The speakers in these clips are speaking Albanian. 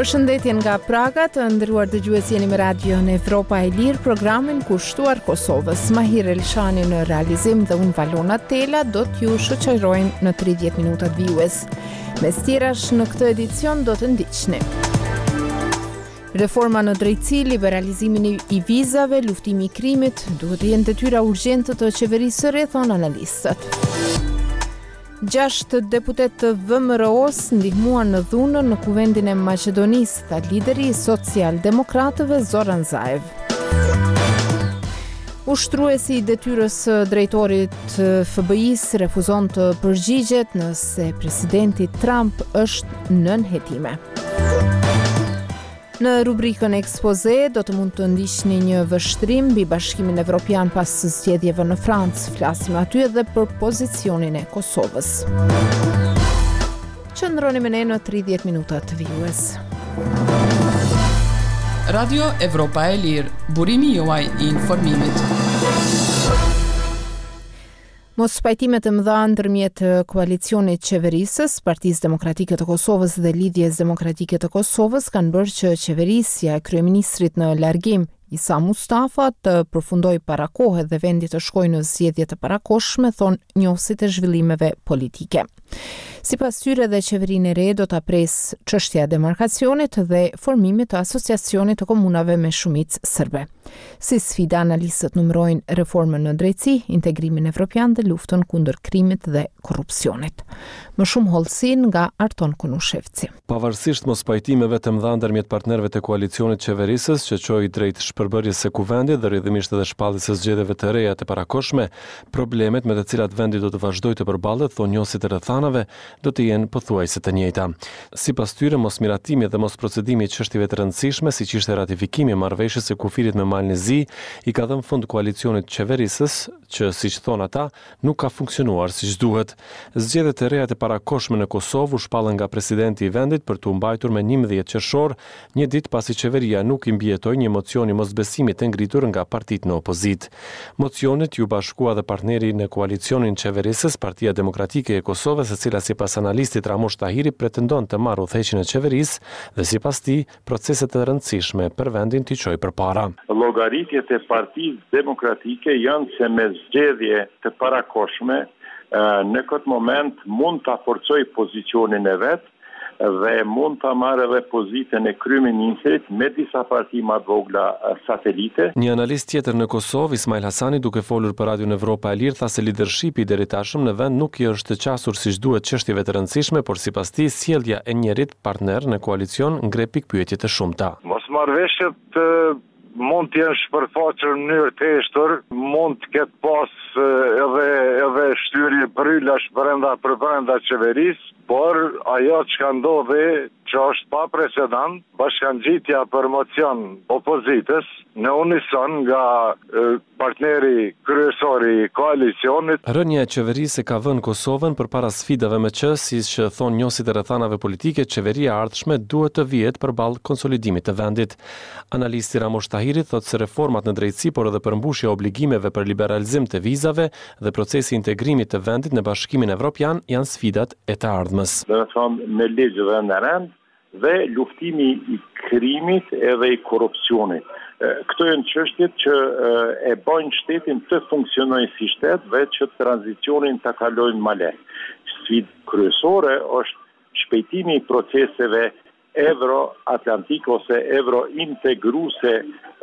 Përshëndetje nga Praga, të nderuar dëgjues, jeni me Radion Evropa e Lirë, programin kushtuar Kosovës. Mahir Elshani në realizim dhe unë Valona Tela do t'ju shoqërojmë në 30 minutat vijues. Mes tjerash në këtë edicion do të ndiqni: reforma në drejtësi, liberalizimin i vizave, luftimi i krimit, duhet të jenë detyra urgjente të qeverisë së re, thon analistët. 6 deputet të VMRO-s ndihmuan në dhunën në kuvendin e Maqedonisë, tha lideri i social-demokratëve Zoran Zaev. Ushtruesi i detyrës së drejtorit FBI-s refuzon të përgjigjet nëse presidenti Trump është nën hetime. Në rubrikën ekspoze do të mund të ndiqni një vështrim mbi Bashkimin Evropian pas zgjedhjeve në Francë. Flasim aty edhe për pozicionin e Kosovës. Qëndroni me ne në 30 minutat të vijues. Radio Evropa e Lirë, burimi juaj i informimit. Mos pajtimet e mëdha ndërmjet koalicionit qeverisës, Partisë Demokratike të Kosovës dhe Lidhjes Demokratike të Kosovës kanë bërë që qeverisja e kryeministrit në largim Isa Mustafa të përfundoj para kohe dhe vendi të shkojë në zgjedhje të parakohshme, thon njohësit e zhvillimeve politike. Sipas tyre dhe qeverinë e re do ta pres çështja e demarkacionit dhe formimit të asociacionit të komunave me shumicë serbe. Si sfida, analistët numërojnë reformën në drejtësi, integrimin evropian dhe luftën kundër krimit dhe korrupsionit. Më shumë hollësi nga Arton Kunushevci. Pavarësisht mos pajtimeve të mëdha ndërmjet partnerëve të koalicionit qeverisës që çoi drejt shpërbërjes së kuvendit dhe rrjedhimisht edhe shpalljes së zgjedhjeve të reja të parakohshme, problemet me të cilat vendi do të vazhdojë të përballet, thonë njohësit e rrethanave, do të jenë pothuajse të njëjta. Sipas tyre, mosmiratimi dhe mosprocedimi i çështjeve të rëndësishme, siç ishte ratifikimi i marrëveshjes së kufirit me Malin e Zi, i ka dhënë fund koalicionit qeverisës, që siç thon ata, nuk ka funksionuar siç duhet. Zgjedhjet e reja të parakohshme në Kosovë u shpallën nga presidenti i vendit për të mbajtur me 11 qershor, një ditë pasi qeveria nuk i mbijetoi një mocion i mosbesimit të ngritur nga partitë në opozitë. Mocionit ju bashkua dhe partneri në koalicionin qeverisës, Partia Demokratike e Kosovës, e cila sipas analistit Ramush Tahiri pretendon të marrë udhëheqjen e qeverisë dhe sipas tij proceset e rëndësishme për vendin t'i çojë përpara. Llogaritjet e Partisë Demokratike janë se me zgjedhje të parakohshme në këtë moment mund ta forcoj pozicionin e vet dhe mund ta marrë edhe pozitën e kryeministrit me disa parti më të vogla satelite. Një analist tjetër në Kosovë, Ismail Hasani, duke folur për Radion Evropa e Lirë, tha se lidershipi deri tashmë në vend nuk i është qasur siç duhet çështjeve të rëndësishme, por sipas tij sjellja e njërit partner në koalicion ngre pikpyetje të shumta. Mosmarrëveshjet mund të jenë shpërfaqur në mënyrë të thjeshtur, mund të ketë pas edhe shtyrje brylash brenda qeverisë, por ajo që ka ndodhi, që është pa precedent, bashkangjitja për mocion opozitës në unison nga partneri kryesori i koalicionit. Rënja e qeverisë ka vënë Kosovën përpara sfidave me që, siç thon njohësit e rrethanave politike, qeveria e ardhshme duhet të vihet përballë konsolidimit të vendit. Analisti Ramush Tahiri thotë se reformat në drejtësi, por edhe përmbushja e obligimeve për liberalizim të vizave dhe procesi i integrimit të vendit në Bashkimin Evropian janë sfidat e të ardhmës. Do të thonë me ligj dhe në rend dhe luftimi i krimit edhe i korrupsionit. Këto janë çështjet që e bojnë shtetin të funksionojë si shtet dhe që tranzicionin ta kalojnë më lehtë. Sfida kryesore është shpejtimi i proceseve euro-atlantik ose euro-integruese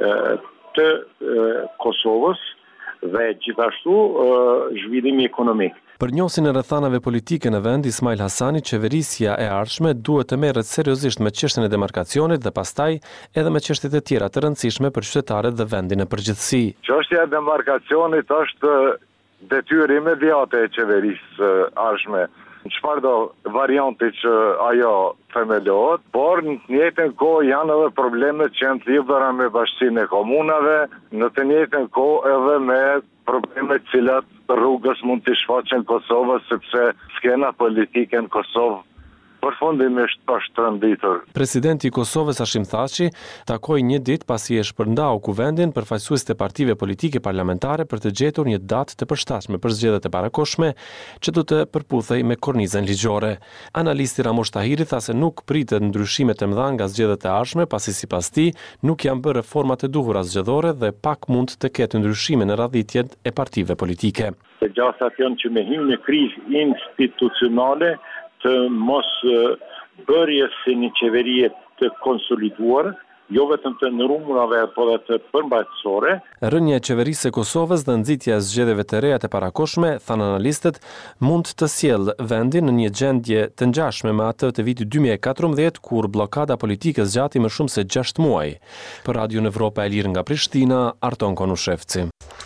të Kosovës dhe gjithashtu zhvillimi ekonomik. Për njohësin e rrethanave politike në vend, Ismail Hasani, qeverisja e ardhshme duhet të merret seriozisht me çështjen e demarkacionit dhe pastaj edhe me çështjet e tjera të rëndësishme për qytetarët dhe vendin në përgjithësi. Çështja e demarkacionit është detyrë imediate e qeverisë ardhshme. Në çfarëdo varianti që ajo themelohet, por në të njëjtën kohë janë edhe problemet që janë të lidhura me bashkinë e komunave, në të njëjtën kohë edhe me problemet cilat rrugës mund të shfaqen Kosovës, sepse skena politike në Kosovë përfundimisht është rënditur. Presidenti i Kosovës Hashim Thaçi takoi një ditë pasi e shpërndau kuvendin përfaqësuesit e partive politike parlamentare për të gjetur një datë të përshtatshme për zgjedhjet e parakohshme që do të përputhej me kornizën ligjore. Analisti Ramosh Tahiri tha se nuk pritet ndryshime të mëdha nga zgjedhjet e ardhshme, pasi sipas tij nuk janë bërë reformat e duhura zgjedhore dhe pak mund të ketë ndryshime në radhitjet e partive politike. Se gjasat janë që me hyrje në krizë institucionale të mos bërjes si një qeverie të konsoliduar, jo vetëm të ndërmurave, por edhe të përmbajtësore. Rënja e qeverisë së Kosovës dhe nxitja e zgjedhjeve të reja të parakohshme, thanë analistët, mund të sjellë vendin në një gjendje të ngjashme me atë të vitit 2014, kur bllokada politike zgjati më shumë se 6 muaj. Për Radio Evropa e Lirë nga Prishtina, Arton Konushevci.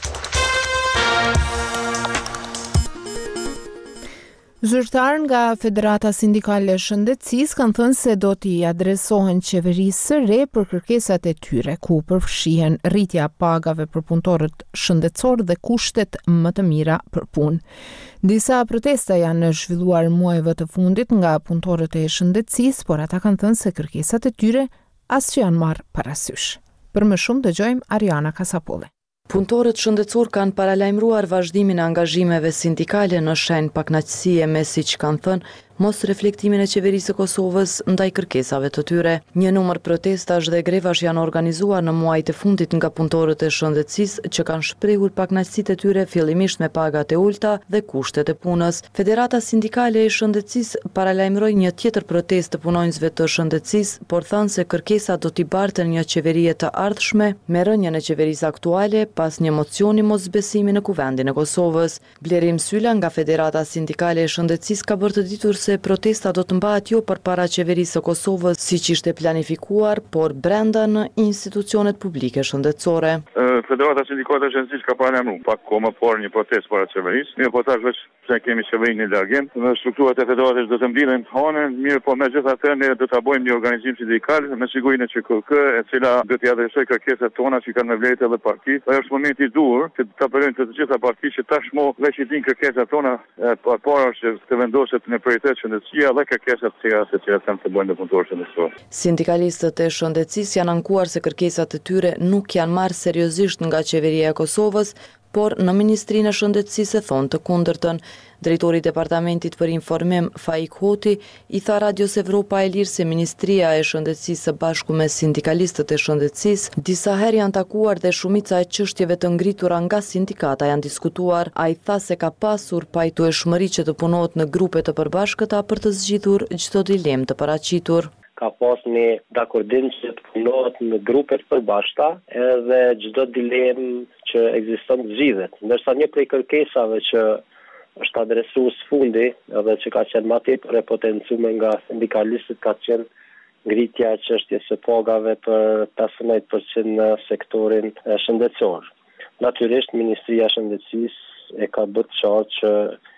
Zyrtarë nga Federata Sindikale e Shëndetësisë kanë thënë se do t'i adresohen qeverisë së re për kërkesat e tyre, ku përfshihen rritja e pagave për punëtorët shëndetësor dhe kushtet më të mira për punë. Disa protesta janë zhvilluar muajve të fundit nga punëtorët e shëndetësisë, por ata kanë thënë se kërkesat e tyre as që janë marrë parasysh. Për më shumë dëgjojmë Ariana Kasapolli. Punëtorët shëndetësor kanë paralajmëruar vazhdimin e angazhimeve sindikale në shenjë pakënaqësie me, siç kanë thënë, mos reflektimin e qeverisë së Kosovës ndaj kërkesave të tyre. Një numër protestash dhe grevash janë organizuar në muajt e fundit nga punëtorët e shëndetësisë që kanë shprehur pakënaqësitë e tyre fillimisht me pagat e ulta dhe kushtet e punës. Federata Sindikale e Shëndetësisë paralajmëroi një tjetër protestë të punonjësve të shëndetësisë, por thanë se kërkesat do t'i barten një qeverie të ardhshme me rënien e qeverisë aktuale pas një mocioni mosbesimi në kuvendin e Kosovës. Blerim Sylla nga Federata Sindikale e Shëndetësisë ka bërë të ditur se protesta do të mbahet jo përpara qeverisë së Kosovës siç ishte planifikuar, por brenda në institucionet publike shëndetësore. Federata Sindikale e Shëndetësisë ka paralajmëruar pak kohë më parë një protestë para qeverisë. Mirë po tash vetë se kemi qeverinë në largim, në strukturat e federatës do të mbyllen hanën, mirë po megjithatë ne do ta bëjmë një organizim sindikal me sigurinë që KK, e cila do t'i adresojë kërkesat tona që kanë me vlerë edhe parti. Është momenti i duhur që ta bëjmë të gjitha partitë që tashmë veç i din kërkesat tona para që të vendoset në prioritet shëndetësia dhe kërkesat se cilat kanë të bëjnë me punëtorët shëndetësor. Sindikalistët e shëndetësisë janë ankuar se kërkesat e tyre nuk janë marrë seriozisht nga qeveria e Kosovës, por në Ministrinë e Shëndetësisë thonë të kundërtën. Drejtori i Departamentit për Informim, Faik Hoti, i tha Radios Evropa e Lirë se Ministria e Shëndetësisë së bashku me sindikalistët e shëndetësisë disa herë janë takuar dhe shumica e çështjeve të ngritura nga sindikata janë diskutuar. Ai tha se ka pasur pajtueshmëri që të punohet në grupe të përbashkëta për të zgjidhur çdo dilemë të paraqitur. Ka pas një dakordim që të punohet në grupe të përbashkëta edhe çdo dilemë që ekziston zgjidhet. Ndërsa një prej kërkesave që është adresuar së fundi edhe që ka qenë më tepër e potencuar nga sindikalistët ka qenë ngritja e çështjes së pagave për 15% në sektorin shëndetësor. Natyrisht Ministria e Shëndetësisë e ka bërë qartë që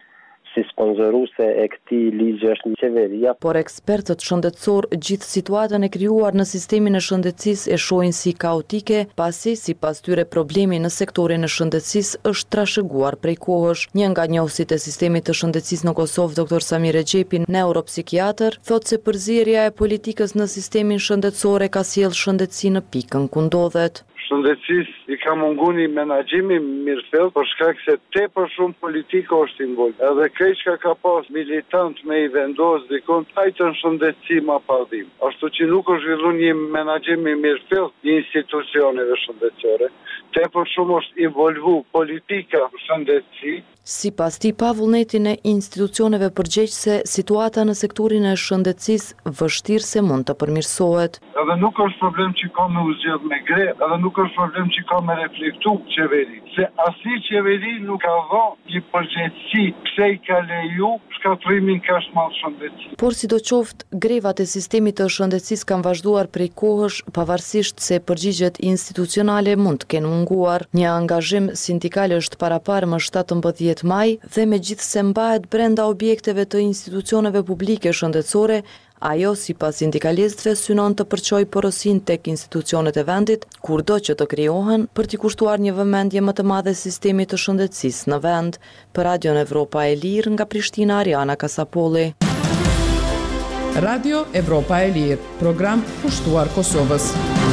si sponsoruese e këtij ligji është një qeveria. Por ekspertët shëndetësor gjithë situatën e krijuar në sistemin e shëndetësisë e shohin si kaotike, pasi sipas tyre problemi në sektorin e shëndetësisë është trashëguar prej kohësh. Një nga njohësit e sistemit të shëndetësisë në Kosovë, Dr. Samir Exhepi, neuropsikiatër, thotë se përzierja e politikës në sistemin shëndetësor ka sjellë shëndetësi në pikën ku ndodhet. Shëndetësisë i ka munguar një menaxhimi mirëfill për shkak se tepër shumë politika është involuar. Edhe këçka ka pas militant me i vendos dikon hajtën shëndetësi ma padhim. Ashtu që nuk është zhvilluar një menaxhim i mirëfill i institucioneve shëndetësore. Tepër shumë është involvu politika shëndetësi. Sipas tij, pa vullnetin e institucioneve përgjegjëse, situata në sektorin e shëndetësisë vështirë se mund të përmirësohet. Edhe nuk është problem që ka me u zgjedh me grevë, edhe nuk është problem që ka me reflektu qeveri, se asnjë qeveri nuk ka dhënë një përgjegjësi pse i ka leju shkatrimin kaq të madh shëndetësisë. Por sidoqoftë, grevat e sistemit të shëndetësisë kanë vazhduar prej kohësh, pavarësisht se përgjigjet institucionale mund të kenë munguar. Një angazhim sindikal është paraparë më 17 maj dhe megjithse mbahet brenda objekteve të institucioneve publike shëndetësore, ajo sipas sindikalistëve synon të përçojë porosin tek institucionet e vendit, kurdo që të krijohen për t'i kushtuar një vëmendje më të madhe sistemit të shëndetësisë në vend. Për Radio Evropa e Lirë nga Prishtina, Ariana Kasapolli. Radio Evropa e Lirë, program pushtuar Kosovës.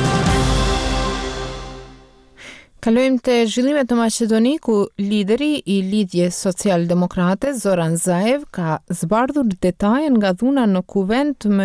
Kalojmë të zhvillimet në Maqedoni, ku lideri i Lidhjes Social-Demokrate, Zoran Zaev, ka zbardhur detaje nga dhuna në kuvent më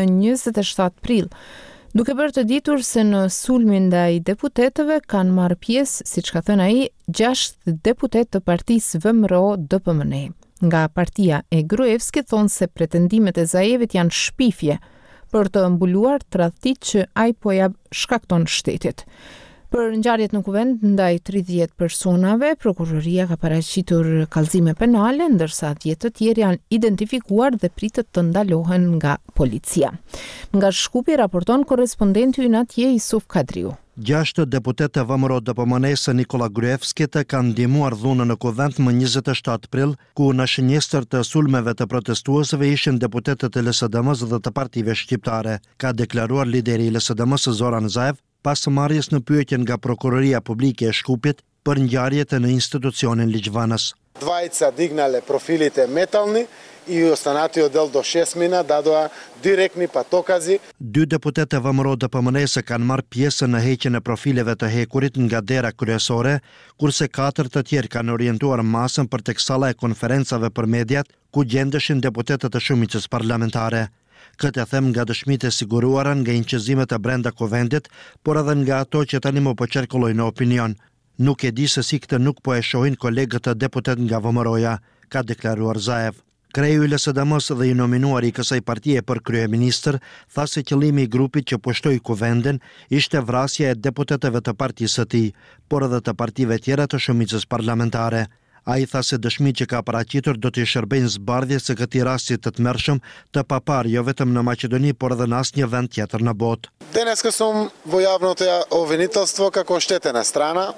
27 prill, duke bërë të ditur se në sulmin ndaj deputetëve kanë marrë pjesë, siç ka thënë ai, 6 deputet të partisë VMRO-DPMNE. Nga partia e Gruevskit thonë se pretendimet e Zaevit janë shpifje për të mbuluar tradhtit që ai po ja shkakton shtetit. Për ngjarjet në kuvent ndaj 30 personave, prokuroria ka paraqitur kallëzime penale, ndërsa 10 të tjerë janë identifikuar dhe pritet të ndalohen nga policia. Nga Shkupi raporton korrespondenti ynë atje Isuf Kadriu. 6 deputetë VMRO-DPMNE-s Nikola Gruevskit kanë ndihmuar dhunën në kuvent më 27 prill, ku në shënjestër të sulmeve të protestuesve ishin deputetët e LSDM-s dhe të partive shqiptare, ka deklaruar lideri i LSDM-s Zoran Zaev pas marrjes në pyetje nga Prokuroria Publike e Shkupit për ngjarjet në institucionin ligjvanës. Dvajica dignale profilite metalni i ostanatio del do 6 mina dadoa direktni patokazi. 2 deputetë VMRO-DPMNE-s kanë marrë pjesë në heqjen e profileve të hekurit nga dera kryesore, kurse 4 të tjerë kanë orientuar masën për tek salla e konferencave për mediat, ku gjendeshin deputetët e shumicës parlamentare. Këtë e them nga dëshmitë e siguruara nga inqizimet e brenda kuvendit, por edhe nga ato që tani më po qarkullojnë në opinion. Nuk e di se si këtë nuk po e shohin kolegët e deputet nga VMRO-ja, ka deklaruar Zaev. Kreu i LSDM-s dhe i nominuar i kësaj partie për kryeministër tha se qëllimi i grupit që pushtoi kuvendin ishte vrasja e deputetëve të partisë së tij, por edhe të partive tjera të shumicës parlamentare. Ai tha se dëshmitë që ka paraqitur do t'i shërbejnë zbardhjes së këtij rasti të tmerrshëm të papar jo vetëm në Maqedoni, por edhe në asnjë vend tjetër në botë. Danes som vojavното обвинителство како щетена страна,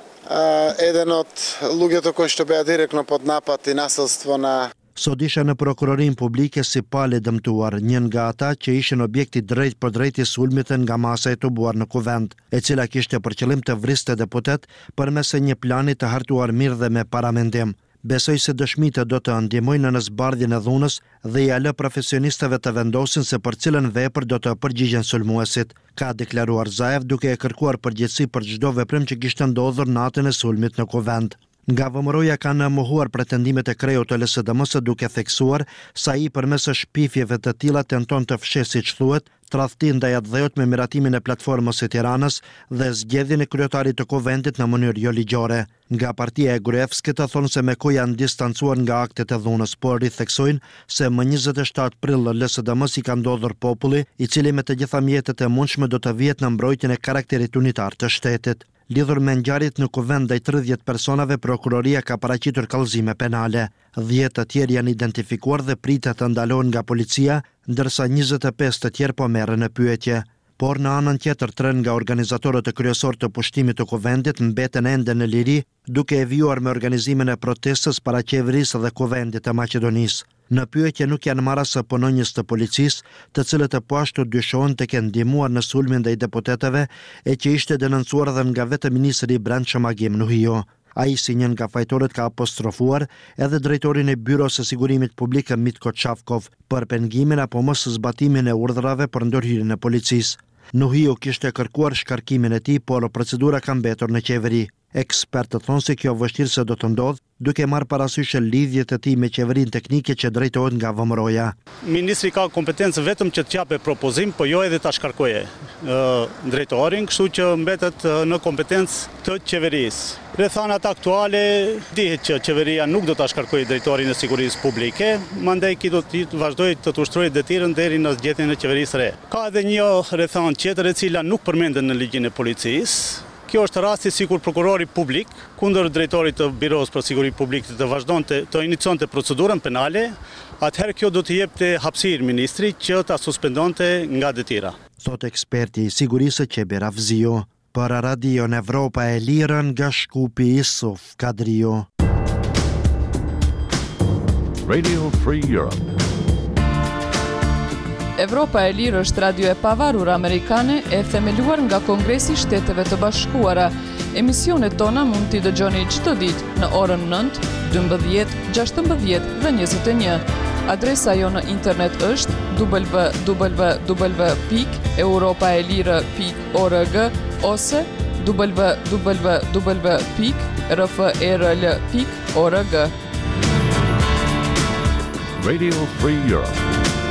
jedan od luѓето кои што беа директно под напад и насилство на Sot isha në prokurorin publike si pale dëmtuar, njën nga ata që ishin objekti drejt për drejt i sulmit nga masa e tubuar në kuvend, e cila kishte për qëllim të vriste deputet përmes një plani të hartuar mirë dhe me paramendim. Besoj se dëshmitë do të ndihmojnë në zbardhjen e dhunës dhe ja lë profesionistëve të vendosin se për cilën vepër do të përgjigjen sulmuesit, ka deklaruar Zaev duke e kërkuar përgjegjësi për çdo veprim që kishte ndodhur natën e sulmit në kuvend. Nga VMRO-ja kanë mohuar pretendimet e kreut të LSDM-s duke theksuar se ai përmes shpifjeve të tilla tenton të fshesë, siç thuhet, tradhti ndaj atdhejut me miratimin e platformës së Tiranës dhe zgjedhjen e kryetarit të kuvendit në mënyrë jo ligjore. Nga partia e Gruevskit thonë se me kohë janë distancuar nga aktet e dhunës, por i theksojnë se më 27 prill LSDM-s i ka ndodhur populli, i cili me të gjitha mjetet e mundshme do të vihet në mbrojtjen e karakterit unitar të shtetit. Lidhur me ngjarjet në kuvend ndaj 30 personave, prokuroria ka paraqitur kallëzime penale. 10 të tjerë janë identifikuar dhe pritet të ndalohen nga policia, ndërsa 25 të tjerë po merren në pyetje. Por në anën tjetër 3 nga organizatorët e kryesor të pushtimit të kuvendit mbeten ende në liri, duke e vijuar me organizimin e protestës para qeverisë dhe kuvendit të Maqedonisë. Në pyetje nuk janë marrë së punonjës të policisë, të cilët e po ashtu dyshohen të kenë ndihmuar në sulmin ndaj deputetëve, e që ishte denoncuar edhe nga vetë ministri i Brendshëm Agim Nuhio. Ai si një nga fajtorët ka apostrofuar edhe drejtorin e Byros së Sigurimit Publik Mitko Çavkov për pengimin apo mos zbatimin e urdhrave për ndërhyrjen e policisë. Nuhio kishte kërkuar shkarkimin e tij, por procedura ka mbetur në qeveri. Ekspertët thonë se kjo vështirësi do të ndodhë, duke marrë parasysh lidhjet e tij me qeverinë teknike që drejtohet nga VMRO-ja. Ministri ka kompetencë vetëm që të japë propozim, po jo edhe ta shkarkoje drejtorin, kështu që mbetet në kompetencë të qeverisë. Rreth anat aktuale dihet që qeveria nuk do ta shkarkojë drejtorin e sigurisë publike, mandej ki do të vazhdojë të ushtrojë detyrën deri në zgjedhjen e qeverisë re. Ka edhe një rrethanë tjetër e cila nuk përmendet në ligjin e policisë. Kjo është rasti sikur prokurori publik kundër drejtorit të Biros për Siguri Publike të vazhdonte të inicionte procedurën penale, atëherë kjo do të jepte hapësirë ministrit që ta suspendonte nga detyra. Thot eksperti i sigurisë Qeber Avzio. Për Radio Evropa e Lirë nga Shkupi, Isuf Kadriu. Radio Free Europe. Evropa e Lirë është radio e pavarur amerikane e themeluar nga Kongresi i Shteteve të Bashkuara. Emisionet tona mund t'i dëgjoni çdo ditë në orën 9, 12, 16 dhe 21. Adresa jo në internet është www.europaelire.org ose www.rfrl.org. Radio Free Europe.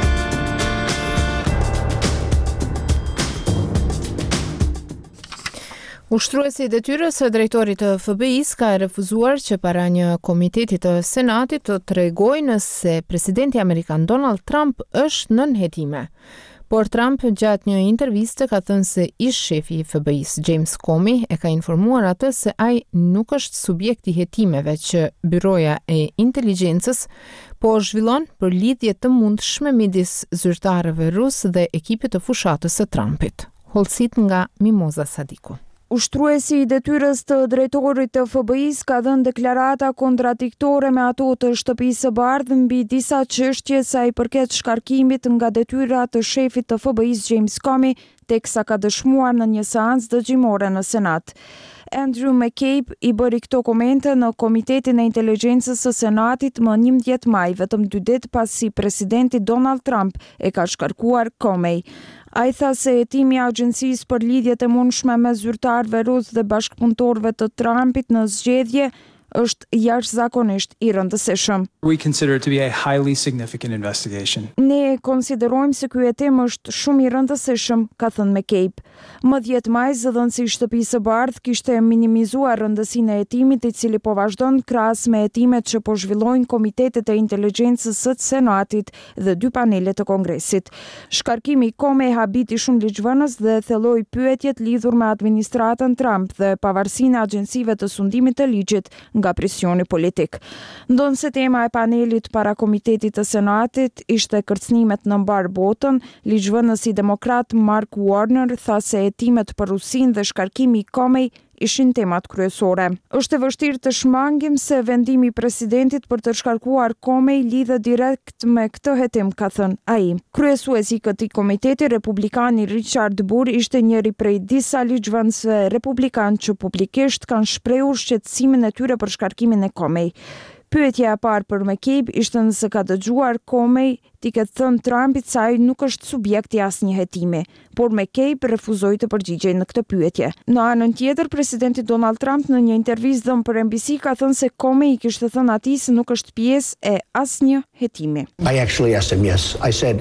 Ushtruesi i detyrës së drejtorit të FBI-s ka refuzuar që para një komiteti të Senatit të tregojë nëse presidenti amerikan Donald Trump është nën hetime. Por Trump gjatë një interviste ka thënë se ish shefi i FBI-s James Comey e ka informuar atë se ai nuk është subjekt i hetimeve që Byroja e Inteligjencës po zhvillon për lidhje të mundshme midis zyrtarëve rusë dhe ekipit të fushatës së Trumpit. Hollësit nga Mimoza Sadiku. Ushtruesi i detyrës të drejtorit të FBI-s ka dhënë deklarata kontradiktore me ato të Shtëpisë së Bardhë mbi disa çështje sa i përket shkarkimit nga detyra të shefit të FBI-s James Comey, teksa ka dëshmuar në një seancë dëgjimore në Senat. Andrew McCabe i bëri këto komente në Komitetin e Inteligjencës së Senatit më 11 maj, vetëm 2 ditë pasi presidenti Donald Trump e ka shkarkuar Comey. Ai tha se hetimi i agjencisë për lidhjet e mundshme me zyrtarëve rusë dhe bashkëpunëtorëve të Trumpit në zgjedhje është jashtëzakonisht i rëndësishëm. We consider it to be a highly significant investigation. Ne konsiderojmë se ky hetim është shumë i rëndësishëm, ka thënë McCabe. Më 10 maj, zëdhënësi i Shtëpisë së Bardhë kishte minimizuar rëndësinë e hetimit, i cili po vazhdon krahas me hetimet që po zhvillojnë komitetet e inteligjencës së Senatit dhe 2 panelet të Kongresit. Shkarkimi i Comey habiti shumë ligjvënës dhe thelloi pyetjet lidhur me administratën Trump dhe pavarësinë e agjencive të sundimit të ligjit nga presioni politik. Ndonse tema e panelit para komitetit të Senatit ishte kërcënimet në mbar botën, ligjvënësi demokrat Mark Warner tha se hetimet për Rusinë dhe shkarkimi i Comey ishin temat kryesore. Është e vështirë të shmangim se vendimi i presidentit për të shkarkuar Comey lidhet direkt me këtë hetim, ka thënë ai. Kryesuesi i këtij komiteti, republikani Richard Burr, ishte njëri prej disa ligjvënësve republikan që publikisht kanë shprehur shqetësimin e tyre për shkarkimin e Comey. Pyetja e parë për McCabe ishte nëse ka dëgjuar Comey t'i ketë thënë Trumpit se ai nuk është subjekt i asnjë hetimi, por McCabe refuzoi të përgjigjej në këtë pyetje. Në anën tjetër, presidenti Donald Trump në një intervistë dhënë për NBC ka thënë se Comey i kishte thënë atij se nuk është pjesë e asnjë hetimi. I actually asked him, yes. I said,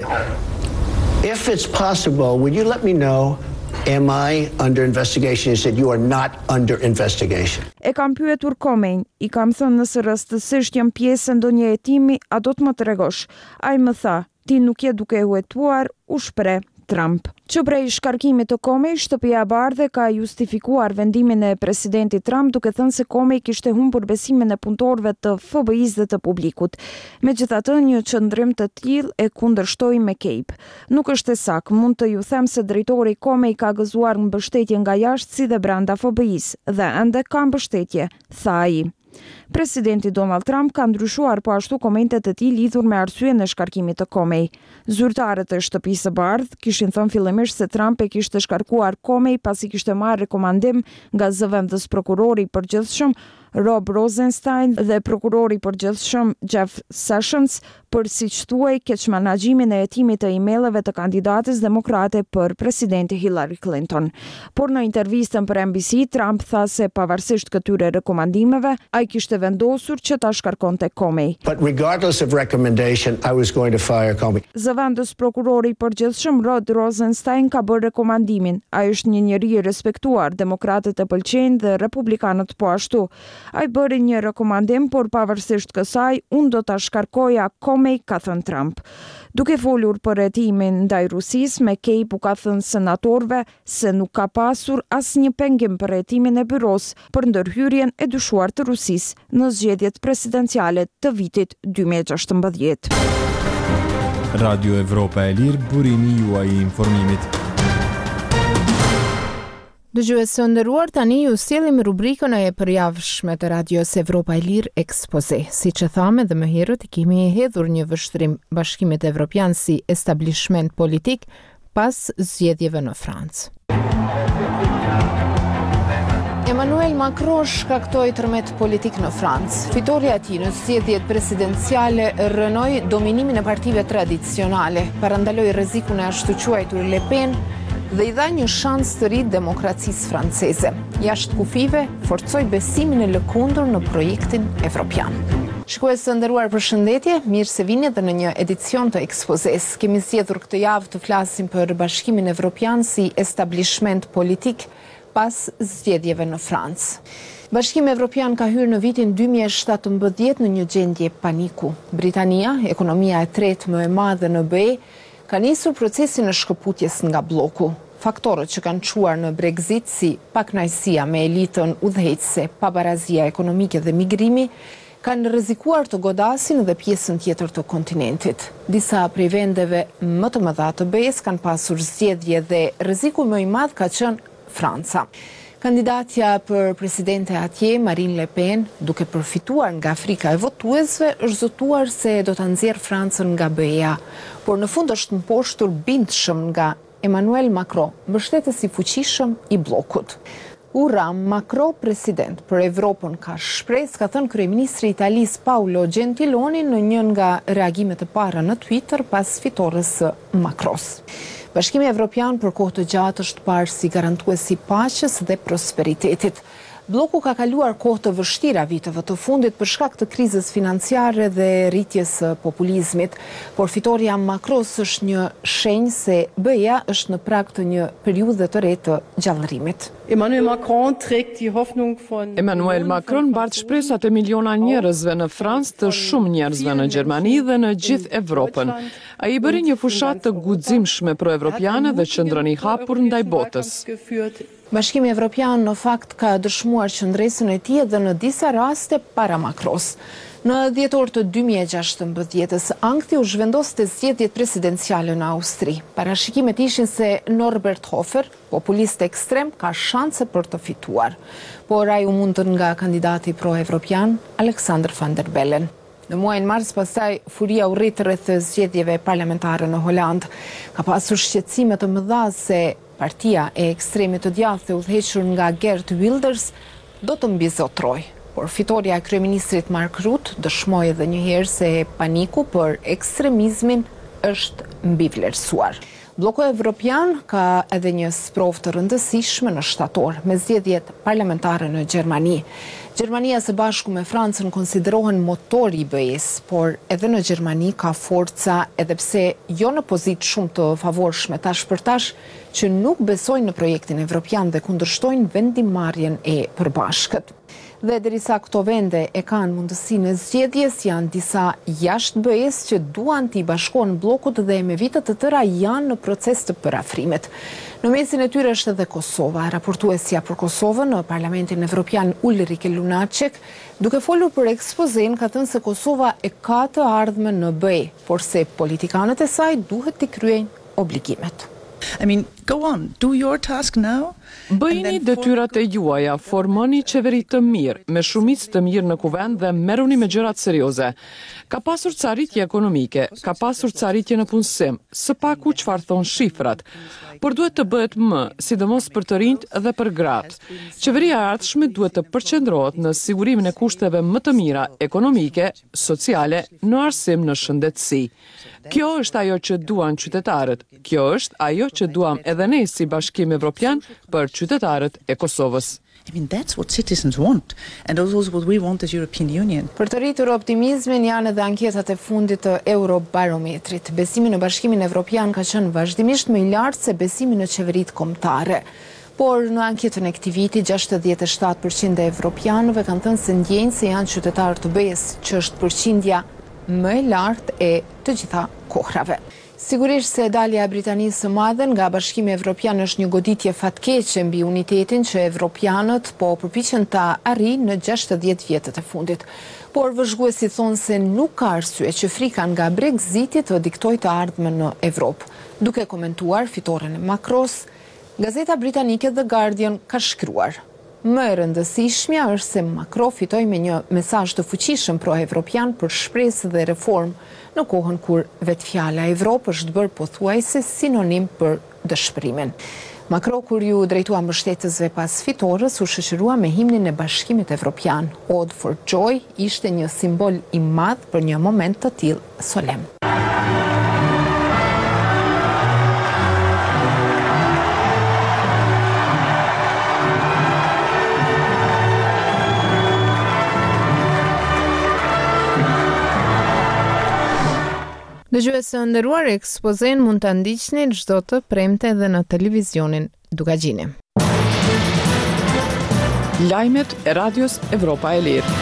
if it's possible, would you let me know? Am I under investigation? He said, you are not under investigation. E kam pyetur Comey, i kam thënë nëse rastësisht jam pjesë e ndonjë hetimi, a do të më tregosh? Ai më tha, ti nuk je duke u hetuar, u shpreh Trump. Që prej shkarkimit të Comey, Shtëpia e Bardhë ka justifikuar vendimin e presidentit Trump duke thënë se Comey kishte humbur besimin e punëtorëve të FBI-s dhe të publikut. Megjithatë, një qëndrim të tillë e kundërshtoi McCabe. Nuk është e saktë, mund të ju them se drejtori Comey ka gëzuar mbështetje nga jashtë si dhe brenda FBI-s dhe ende ka mbështetje, tha ai. Presidenti Donald Trump ka ndryshuar po ashtu komentet e tij lidhur me arsyeën e shkarkimit të Comey. Zyrtarët e Shtëpisë së Bardhë kishin thënë fillimisht se Trump e kishte shkarkuar Comey pasi kishte marrë rekomandim nga zëvendës prokurori i përgjithshëm Rob Rosenstein dhe prokurori i përgjithshëm Jeff Sessions për, siç thuaj, keqmenaxhimin e hetimit të emailëve të kandidates demokrate për presidenti Hillary Clinton. Por në intervistën për NBC, Trump tha se pavarësisht këtyre rekomandimeve, ai kishte vendosur që ta shkarkonte Comey. But regardless of recommendation, I was going to fire Comey. Zëvendës prokurori i përgjithshëm Rod Rosenstein ka bërë rekomandimin. Ai është një njeri i respektuar, demokratët e pëlqejnë dhe republikanët po ashtu. Ai bëri një rekomandim, por pavarësisht kësaj, unë do ta shkarkoja Comey, ka thënë Trump. Duke folur për hetimin ndaj Rusisë, McCabe u ka thënë senatorëve se nuk ka pasur asnjë pengim për hetimin e byros për ndërhyrjen e dyshuar të Rusisë në zgjedhjet presidenciale të vitit 2016. Radio Evropa e Lirë, burimi juaj i informimit. Dëgjues të nderuar, tani ju sjellim rubrikën e përjavshme të Radios Evropa e Lirë Ekspoze. Siç e thamë edhe më herët, kemi hedhur një vështrim Bashkimit Evropian si establishment politik pas zgjedhjeve në Francë. Emmanuel Macron shkaktoi tërmet politik në Francë. Fitoria e tij në zgjedhjet presidenciale rënoi dominimin e partive tradicionale, parandaloi rrezikun e ashtu quajtur Le Pen dhe i dha një shans të ri demokracisë franceze. Jashtë kufive, forcoi besimin e lëkundur në projektin evropian. Shikues të nderuar, përshëndetje, mirë se vini edhe në një edicion të ekspozes. Kemi zgjedhur këtë javë të flasim për Bashkimin Evropian si establishment politik pas zgjedhjeve në Francë. Bashkimi Evropian ka hyrë në vitin 2017 në një gjendje paniku. Britania, ekonomia e tretë më e madhe në BE, ka nisur procesin e shkëputjes nga bloku. Faktorët që kanë çuar në Brexit, si pakënaqësia me elitën udhëheqëse, pabarazia ekonomike dhe migrimi, kanë rrezikuar të godasin edhe pjesën tjetër të kontinentit. Disa prej vendeve më të mëdha të BE-s kanë pasur zgjedhje dhe rreziku më i madh ka qenë Franca. Kandidatja për presidente atje, Marine Le Pen, duke përfituar nga frika e votuesve, është zotuar se do ta nxjerrë Francën nga BE-ja, por në fund është mposhtur bindshëm nga Emmanuel Macron, mbështetës i fuqishëm i bllokut. Ura, Macron president për Evropën ka shpresë, ka thënë kryeministri i Italisë Paolo Gentiloni në një nga reagimet e para në Twitter pas fitores së Macros. Bashkimi Evropian për kohë të gjatë është parë si garantuesi i paqes dhe prosperitetit. Bloku ka kaluar kohë të vështira viteve të fundit për shkak të krizës financiare dhe rritjes së populizmit, por fitoria Macros është një shenjë se BE-ja është në prag të një periudhe të re të gjallërimit. Emmanuel Macron mbart shpresat e miliona njerëzve në Francë, të shumë njerëzve në Gjermani dhe në gjithë Evropën. Ai i bëri një fushat të guximshme pro-evropiane dhe qëndron i hapur ndaj botës. Bashkimi Evropian në fakt ka dëshmuar qëndresën e tij edhe në disa raste para Macros. Në dhjetor të 2016, ankthi u zhvendos te zgjedhjet presidenciale në Austri. Parashikimet ishin se Norbert Hofer, populist ekstrem, ka shanse për të fituar. Por ai u mundën nga kandidati pro-evropian Alexander Van der Bellen. Në muajin mars pastaj furia u rrit rreth zgjedhjeve parlamentare në Holand. Ka pasur shqetësime të mëdha se partia e ekstremit të djathtë e udhëhequr nga Geert Wilders do të mbizotroj. Por fitoria e kryeministrit Mark Rutte dëshmoi edhe një herë se paniku për ekstremizmin është mbivlerësuar. Bloku Evropian ka edhe një sprovë të rëndësishme në shtator me zgjedhjet parlamentare në Gjermani. Gjermania së bashku me Francën konsiderohen motori i BE-s, por edhe në Gjermani ka forca, edhe pse jo në pozitë shumë të favorshme tash për tash, që nuk besojnë në projektin evropian dhe kundërshtojnë vendimarrjen e përbashkët. Dhe derisa këto vende e kanë mundësinë e zgjedhjes, janë disa jashtë BE-s që duan t'i bashkohen bllokut dhe me vite të tëra janë në proces të përafrimit. Në mesin e tyre është edhe Kosova. Raportuesja për Kosovën në Parlamentin Evropian Ulrike Lunacek, duke folur për ekspozen, ka thënë se Kosova e ka të ardhmen në BE, por se politikanët e saj duhet t'i kryejnë obligimet. Go on, do your task now. Bëjini detyrat e juaja, formoni qeveri të mirë, me shumicë të mirë në kuvend dhe merruni me gjërat serioze. Ka pasur caritje ekonomike, ka pasur caritje në punësim, së paku çfarë thon shifrat, por duhet të bëhet më, sidomos për të rinjt dhe për gratë. Qeveria e ardhshme duhet të përqendrohet në sigurimin e kushteve më të mira ekonomike, sociale, në arsim, në shëndetësi. Kjo është ajo që duan qytetarët, kjo është ajo që duam edhe ne si Bashkim Evropian për qytetarët e Kosovës. That's what citizens want, and also what we want as European Union. Për të rritur optimizmin janë edhe anketat e fundit të Eurobarometrit. Besimi në Bashkimin Evropian ka qenë vazhdimisht më i lartë se besimi në qeveritë kombëtare. Por në anketën e këtij viti, 67% e evropianëve kanë thënë se ndjejnë se janë qytetarë të BE-s, që është përqindja më e lartë e të gjitha kohrave. Sigurisht se dalja e Britanisë së Madhe nga Bashkimi Evropian është një goditje fatkeqe mbi unitetin që evropianët po përpiqen ta arrijnë në 60 vjetët e fundit. Por vëzhguesit thonë se nuk ka arsye që frika nga Brexiti të diktojë të ardhmen në Evropë. Duke komentuar fitoren e Macros, gazeta britanike The Guardian ka shkruar: më e rëndësishmja është se Macron fitoi me një mesazh të fuqishëm pro-evropian për shpresë dhe reformë në kohën kur vetfjala Evropë është bërë pothuajse sinonim për dëshpërimin. Macron, kur ju drejtua mbështetësve pas fitores, u shoqërua me himnin e Bashkimit Evropian. Ode for Joy ishte një simbol i madh për një moment të tillë solem. Dëgjues të nderuar, ekspozen mund ta ndiqni çdo të premte edhe në televizionin Dukagjini. Lajmet e Radios Evropa e Lirë.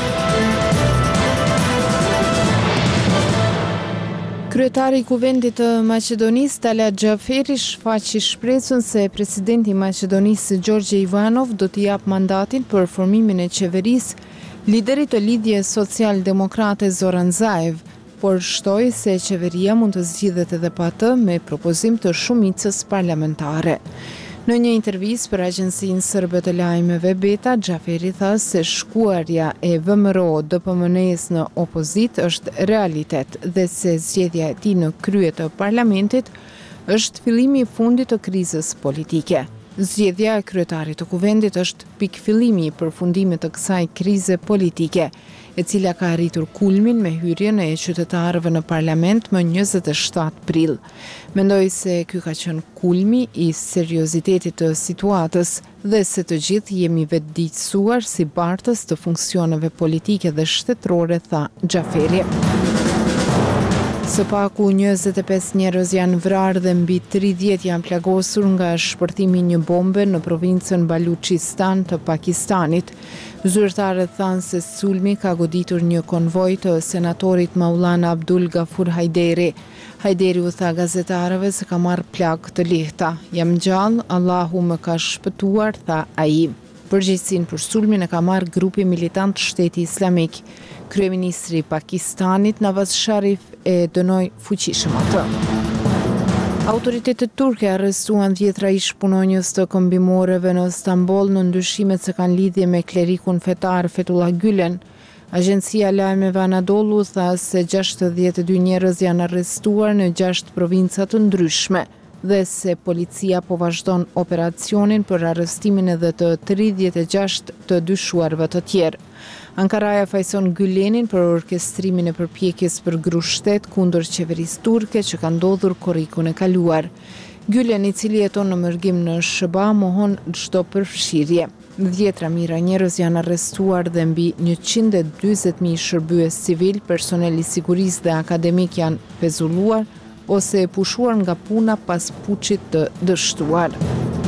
Kryetari i Kuvendit të Maqedonisë, Tala Xhaferi, shfaqi shpresën se presidenti i Maqedonisë, Gjorgje Ivanov, do t'i jap mandatin për formimin e qeverisë liderit të lidhjes social-demokrate Zoran Zaev, por shtoi se qeveria mund të zgjidhet edhe pa të me propozim të shumicës parlamentare. Në një intervistë për agjencinë sërbe të lajmeve Beta, Xhaferi tha se shkuarja e VMRO-DPMN-s në opozit është realitet dhe se zgjedhja e tij në krye të parlamentit është fillimi i fundit të krizës politike. Zgjedhja e kryetarit të kuvendit është pikfillimi i përfundimit të kësaj krize politike, e cila ka arritur kulmin me hyrjen e qytetarëve në parlament më 27 prill. Mendoj se ky ka qenë kulmi i seriozitetit të situatës dhe se të gjithë jemi vetëdijsuar si bartës të funksioneve politike dhe shtetërore, tha Xhaferi. Së paku 25 njerëz janë vrarë dhe mbi 30 janë plagosur nga shpërthimi një bombe në provincën Baluchistan të Pakistanit. Zyrtarët thanë se sulmi ka goditur një konvoj të senatorit Maulana Abdul Gafur Hajderi. Hajderi u tha gazetarëve se ka marrë plagë të lehta. Jam gjallë, Allahu më ka shpëtuar, tha ai. Përgjegjësinë për sulmin e ka marrë grupi militant Shteti Islamik. Kryeministri i Pakistanit Nawaz Sharif e dënoi fuqishëm atë. Autoritetet turke arrestuan 10 ish punonjës të kombimoreve në Stamboll në ndyshimet se kanë lidhje me klerikun fetar Fethullah Gülen. Agjencia Lajmeve Anadolu tha se 62 njerëz janë arrestuar në 6 provinca të ndryshme dhe se policia po vazhdon operacionin për arrestimin edhe të 36 të dyshuarve të tjerë. Ankaraja fajson Gülenin për orkestrimin e përpjekjes për grushtet kundër qeverisë turke që ka ndodhur korrikun e kaluar. Gülen, i cili jeton në mërgim në SHBA, mohon çdo përfshirje. 10 mijëra njerëz janë arrestuar dhe mbi 140.000 shërbyes civil, personel i sigurisë dhe akademik janë pezulluar ose pushuar nga puna pas puçit të dështuar.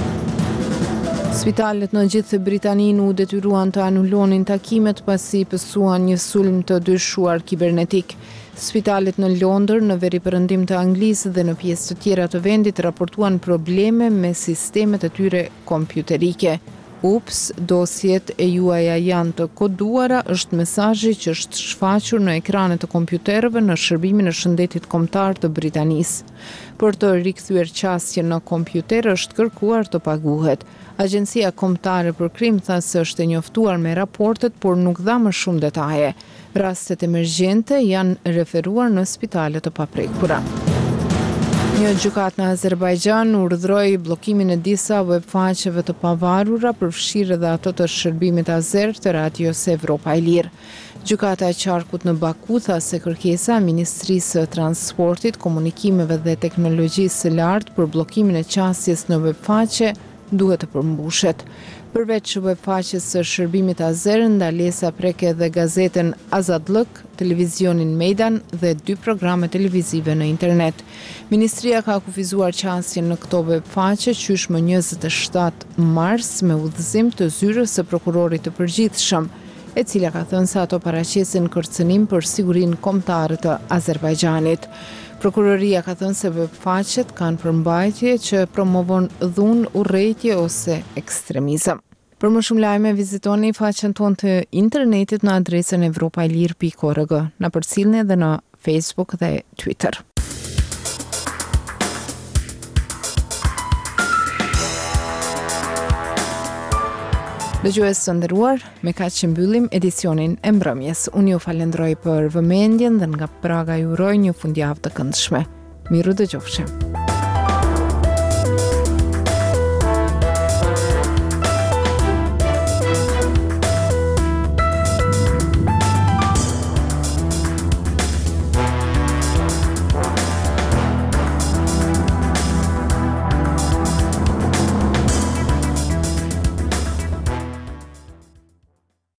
Spitalet në gjithë Britaninë u detyruan të anulonin takimet pasi pësuan një sulm të dyshuar kibernetik. Spitalet në Londër, në veriperëndim të Anglisë dhe në pjesë të tjera të vendit raportuan probleme me sistemet e tyre kompjuterike. Ups, dosjet e juaja janë të koduara, është mesazhi që është shfaqur në ekranet të kompjuterëve në shërbimin e shëndetit kombëtar të Britanisë. Për të rikthyer qasjen në kompjuter është kërkuar të paguhet. Agjencia Kombëtare për Krim tha se është e njoftuar me raportet, por nuk dha më shumë detaje. Rastet emergjente janë referuar në spitale të paprekura. Një gjykat në Azerbajxhan urdhëroi bllokimin e disa webfaqeve të pavarura, përfshirë edhe ato të shërbimit azer të Radios Evropa e Lirë. Gjykata e qarkut në Baku tha se kërkesa e Ministrisë së Transportit, Komunikimeve dhe Teknologjisë së lartë për bllokimin e qasjes në webfaqe duhet të përmbushet. Përveç webfaqes së shërbimit azer, ndalesa prek edhe gazetën Azadlık, televizionin Mejdan dhe 2 programe televizive në internet. Ministria ka kufizuar qasjen në këto webfaqe qysh më 27 mars me udhëzim të zyrës së prokurorit të përgjithshëm, e cila ka thënë se ato paraqesin kërcënim për sigurinë kombëtare të Azerbajxhanit. Prokuroria ka thënë se webfaqet kanë përmbajtje që promovon dhunë, urrejtje ose ekstremizëm. Për më shumë lajme, vizitoni faqen tonë të internetit në adresën evropailir.org, na përcillni edhe në Facebook dhe Twitter. Dëgjues të nderuar, me kaq që mbyllim edicionin e mbrëmjes. Unë ju falenderoj për vëmendjen dhe nga Praga ju uroj një fundjavë të këndshme. Miru dëgjofshim.